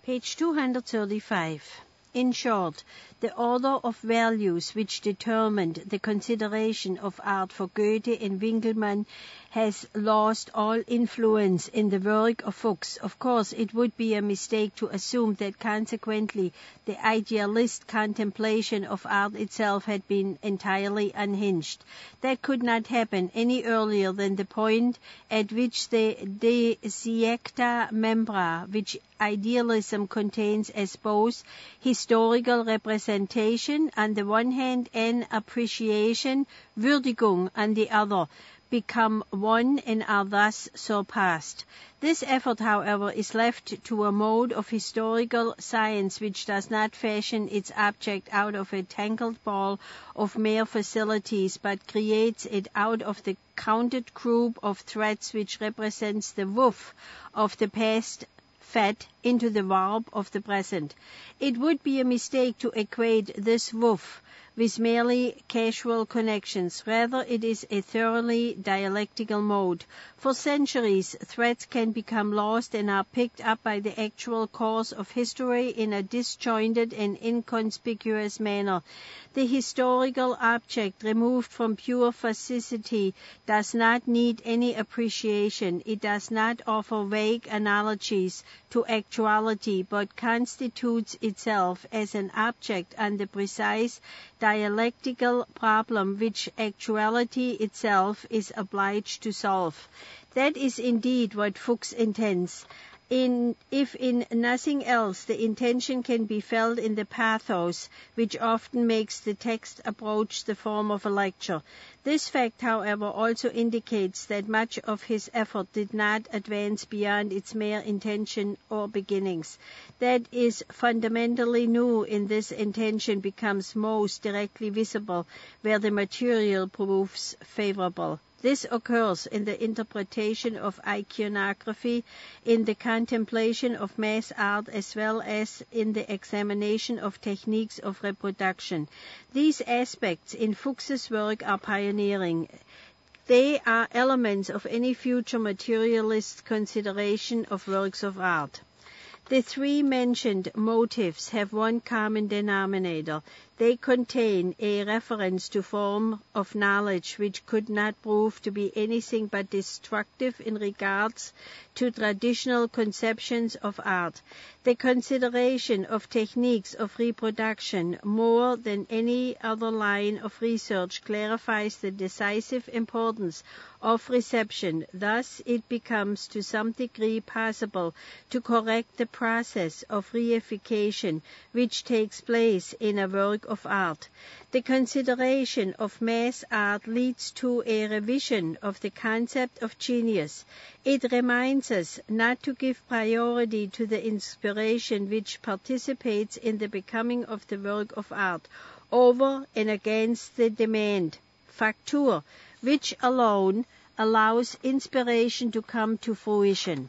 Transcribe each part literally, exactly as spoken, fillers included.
Page two hundred thirty-five. In short, the order of values which determined the consideration of art for Goethe and Winckelmann has lost all influence in the work of Fuchs. Of course, it would be a mistake to assume that consequently the idealist contemplation of art itself had been entirely unhinged. That could not happen any earlier than the point at which the De Siecta Membra, which idealism contains as both historical representation on the one hand and appreciation, Würdigung on the other, become one and are thus surpassed. This effort, however, is left to a mode of historical science which does not fashion its object out of a tangled ball of mere facilities, but creates it out of the counted group of threads which represents the woof of the past fed into the warp of the present. It would be a mistake to equate this woof with merely casual connections. Rather, it is a thoroughly dialectical mode. For centuries, threads can become lost and are picked up by the actual course of history in a disjointed and inconspicuous manner. The historical object, removed from pure facility, does not need any appreciation. It does not offer vague analogies to actuality, but constitutes itself as an object on the precise dialectical problem which actuality itself is obliged to solve. That is indeed what Fuchs intends. In, if in nothing else, the intention can be felt in the pathos which often makes the text approach the form of a lecture. This fact, however, also indicates that much of his effort did not advance beyond its mere intention or beginnings. That is fundamentally new in this intention becomes most directly visible where the material proves favorable. This occurs in the interpretation of iconography, in the contemplation of mass art, as well as in the examination of techniques of reproduction. These aspects in Fuchs's work are pioneering. They are elements of any future materialist consideration of works of art. The three mentioned motifs have one common denominator. They contain a reference to form of knowledge which could not prove to be anything but destructive in regards to traditional conceptions of art. The consideration of techniques of reproduction more than any other line of research clarifies the decisive importance of reception. Thus it becomes to some degree possible to correct the process of reification which takes place in a work of art. The consideration of mass art leads to a revision of the concept of genius. It reminds us not to give priority to the inspiration which participates in the becoming of the work of art over and against the demand, facture, which alone allows inspiration to come to fruition.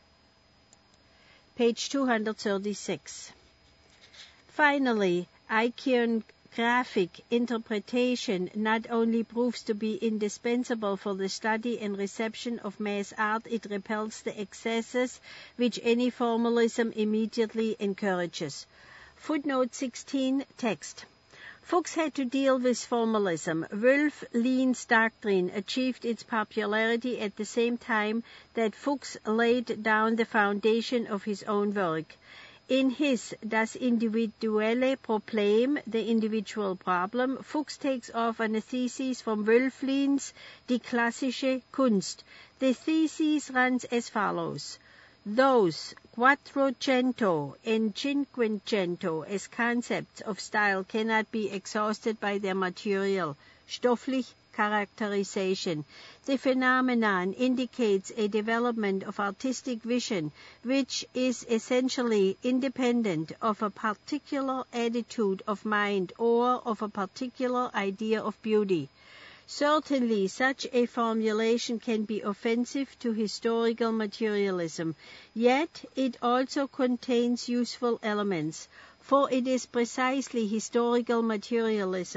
Page two hundred thirty-six. Finally, iconographic interpretation not only proves to be indispensable for the study and reception of mass art, it repels the excesses which any formalism immediately encourages. Footnote sixteen, text. Fuchs had to deal with formalism. Wulf Lehn's doctrine achieved its popularity at the same time that Fuchs laid down the foundation of his own work. In his Das individuelle Problem, the individual problem, Fuchs takes off on a thesis from Wulf Lehn's Die klassische Kunst. The thesis runs as follows. Those quattrocento and cinquecento as concepts of style cannot be exhausted by their material, stofflich characterization. The phenomenon indicates a development of artistic vision which is essentially independent of a particular attitude of mind or of a particular idea of beauty. Certainly, such a formulation can be offensive to historical materialism, yet it also contains useful elements, for it is precisely historical materialism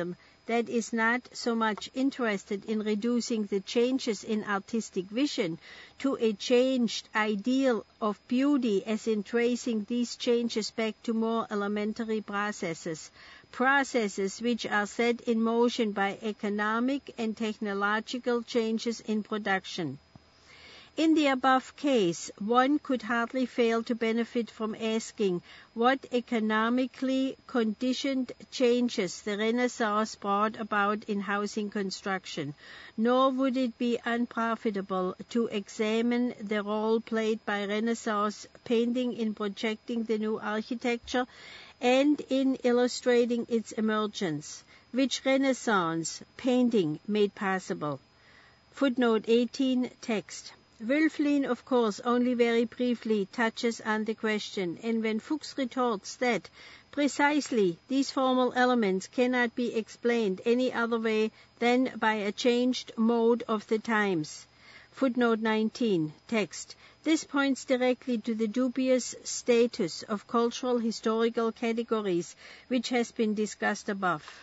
that is not so much interested in reducing the changes in artistic vision to a changed ideal of beauty as in tracing these changes back to more elementary processes, processes which are set in motion by economic and technological changes in production. In the above case, one could hardly fail to benefit from asking what economically conditioned changes the Renaissance brought about in housing construction, nor would it be unprofitable to examine the role played by Renaissance painting in projecting the new architecture and in illustrating its emergence, which Renaissance painting made possible. Footnote eighteen, text. Wölfflin, of course, only very briefly touches on the question, and when Fuchs retorts that, precisely, these formal elements cannot be explained any other way than by a changed mode of the times. Footnote nineteen, text. This points directly to the dubious status of cultural historical categories which has been discussed above.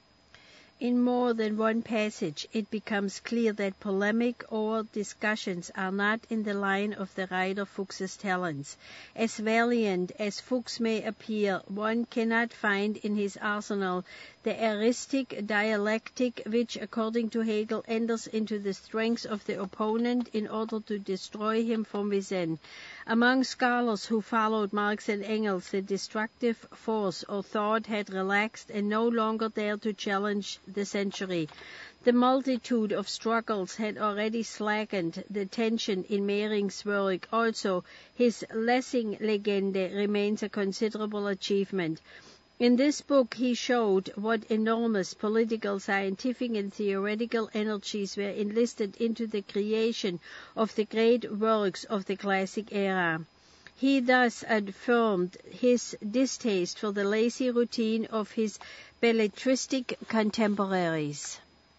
In more than one passage, it becomes clear that polemic or discussions are not in the line of the writer Fuchs's talents. As valiant as Fuchs may appear, one cannot find in his arsenal the eristic dialectic which, according to Hegel, enters into the strength of the opponent in order to destroy him from within. Among scholars who followed Marx and Engels, the destructive force or thought had relaxed and no longer dared to challenge the century. The multitude of struggles had already slackened the tension in Mehring's work. Also, his Lessing-Legende remains a considerable achievement. In this book he showed what enormous political, scientific and theoretical energies were enlisted into the creation of the great works of the classic era. He thus affirmed his distaste for the lazy routine of his belletristic contemporaries.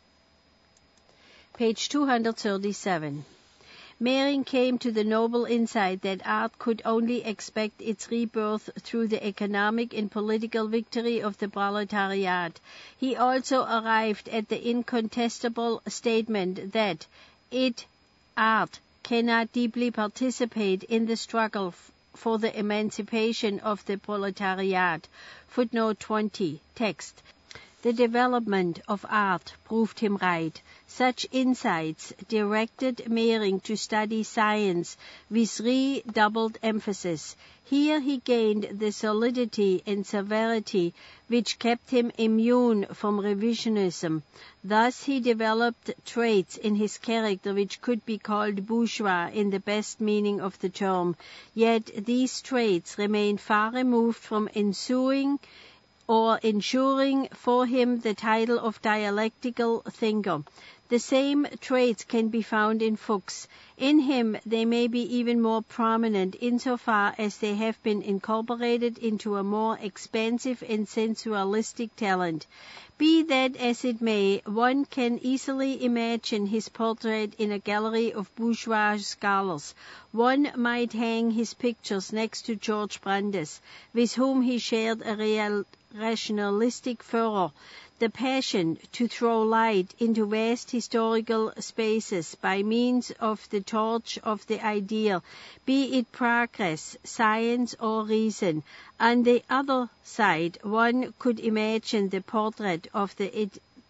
Page two hundred thirty-seven. Mehring came to the noble insight that art could only expect its rebirth through the economic and political victory of the proletariat. He also arrived at the incontestable statement that it, art, cannot deeply participate in the struggle f- for the emancipation of the proletariat. Footnote twenty, text. The development of art proved him right. Such insights directed Mehring to study science with redoubled emphasis. Here he gained the solidity and severity which kept him immune from revisionism. Thus he developed traits in his character which could be called bourgeois in the best meaning of the term. Yet these traits remained far removed from ensuing or ensuring for him the title of dialectical thinker. The same traits can be found in Fuchs. In him they may be even more prominent insofar as they have been incorporated into a more expansive and sensualistic talent. Be that as it may, one can easily imagine his portrait in a gallery of bourgeois scholars. One might hang his pictures next to George Brandes, with whom he shared a real rationalistic furor, the passion to throw light into vast historical spaces by means of the torch of the ideal, be it progress, science, or reason. On the other side, one could imagine the portrait of the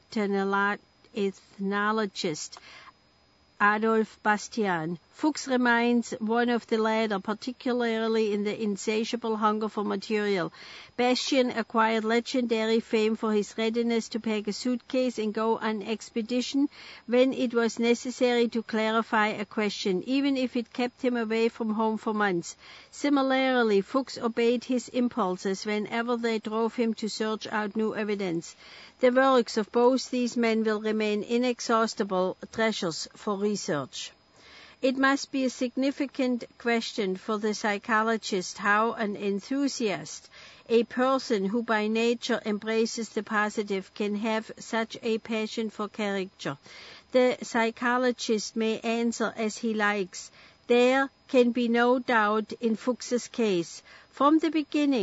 ethnologist Adolf Bastian. Fuchs remains one of the latter, particularly in the insatiable hunger for material. Bastian acquired legendary fame for his readiness to pack a suitcase and go on expedition when it was necessary to clarify a question, even if it kept him away from home for months. Similarly, Fuchs obeyed his impulses whenever they drove him to search out new evidence. The works of both these men will remain inexhaustible treasures for research. It must be a significant question for the psychologist how an enthusiast, a person who by nature embraces the positive, can have such a passion for character. The psychologist may answer as he likes. There can be no doubt in Fuchs's case. From the beginning,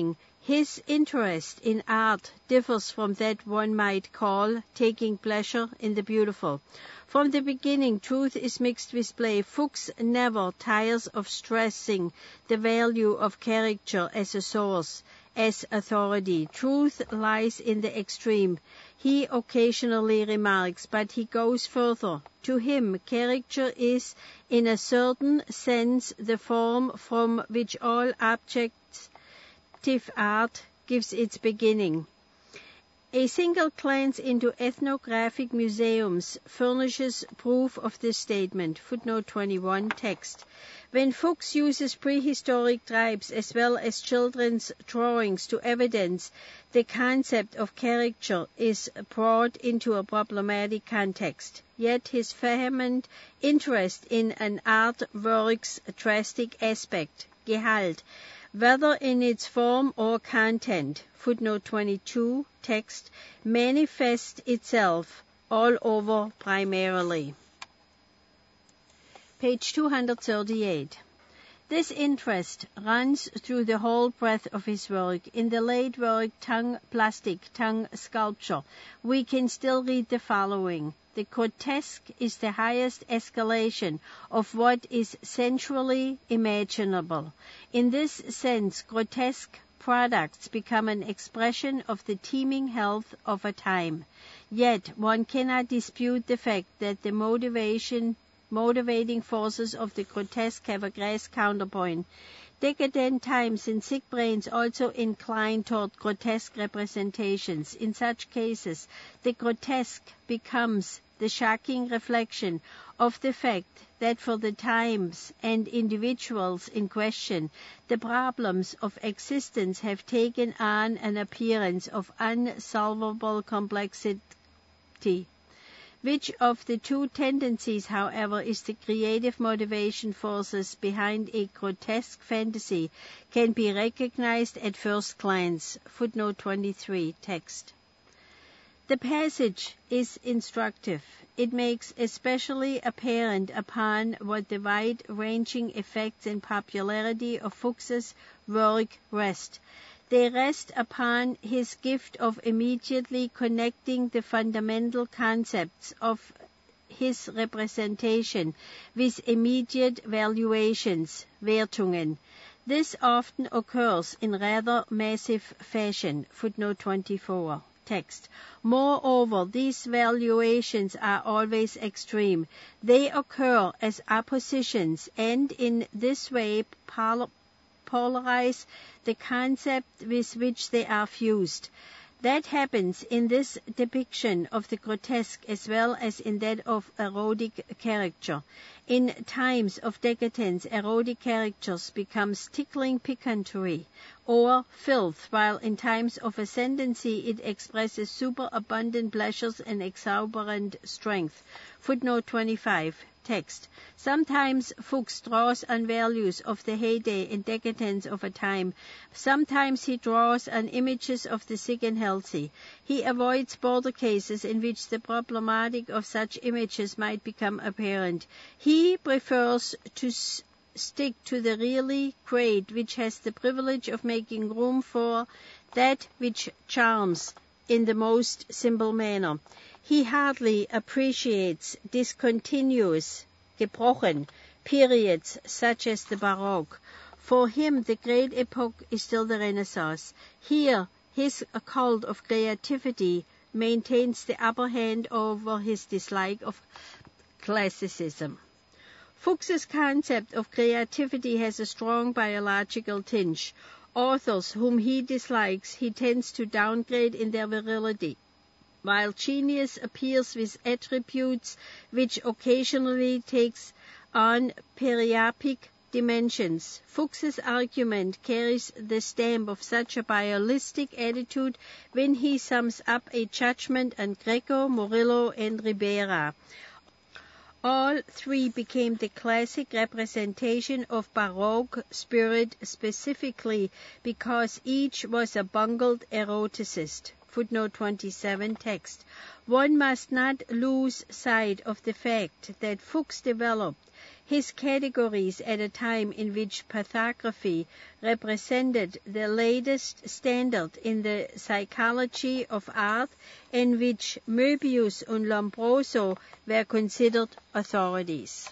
His interest in art differs from that one might call taking pleasure in the beautiful. From the beginning, truth is mixed with play. Fuchs never tires of stressing the value of character as a source, as authority. Truth lies in the extreme. He occasionally remarks, but he goes further. To him, character is, in a certain sense, the form from which all objective art gives its beginning. A single glance into ethnographic museums furnishes proof of this statement. Footnote twenty-one, text. When Fuchs uses prehistoric tribes as well as children's drawings to evidence the concept of character is brought into a problematic context. Yet his vehement interest in an artwork's drastic aspect, Gehalt, whether in its form or content, footnote twenty-two, text, manifests itself all over primarily. Page two hundred thirty-eight. This interest runs through the whole breadth of his work. In the late work Tongue Plastic, Tongue Sculpture, we can still read the following. The grotesque is the highest escalation of what is sensually imaginable. In this sense, grotesque products become an expression of the teeming health of a time. Yet one cannot dispute the fact that the motivation, motivating forces of the grotesque have a crass counterpoint. Decadent times and sick brains also incline toward grotesque representations. In such cases, the grotesque becomes the shocking reflection of the fact that for the times and individuals in question, the problems of existence have taken on an appearance of unsolvable complexity. Which of the two tendencies, however, is the creative motivation forces behind a grotesque fantasy can be recognized at first glance. Footnote twenty-three, text. The passage is instructive. It makes especially apparent upon what the wide-ranging effects and popularity of Fuchs's work rest. They rest upon his gift of immediately connecting the fundamental concepts of his representation with immediate valuations, Wertungen. This often occurs in rather massive fashion. Footnote twenty-four. Text. Moreover, these valuations are always extreme. They occur as oppositions and in this way pol- polarize the concept with which they are fused. That happens in this depiction of the grotesque as well as in that of erotic character. In times of decadence, erotic characters become tickling piquantry or filth, while in times of ascendancy it expresses superabundant pleasures and exuberant strength. Footnote twenty-five. Text. Sometimes Fuchs draws on values of the heyday and decadence of a time. Sometimes he draws on images of the sick and healthy. He avoids border cases in which the problematic of such images might become apparent. He prefers to s- stick to the really great, which has the privilege of making room for that which charms in the most simple manner. He hardly appreciates discontinuous, gebrochen, periods such as the Baroque. For him, the great epoch is still the Renaissance. Here, his cult of creativity maintains the upper hand over his dislike of classicism. Fuchs's concept of creativity has a strong biological tinge. Authors whom he dislikes, he tends to downgrade in their virility, while genius appears with attributes which occasionally takes on periapic dimensions. Fuchs's argument carries the stamp of such a bialistic attitude when he sums up a judgment on Greco, Murillo, and Ribera. All three became the classic representation of Baroque spirit specifically because each was a bungled eroticist. Footnote twenty-seven, text. One must not lose sight of the fact that Fuchs developed his categories at a time in which pathography represented the latest standard in the psychology of art, in which Möbius and Lombroso were considered authorities.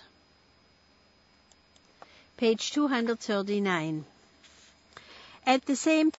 Page two hundred thirty-nine. At the same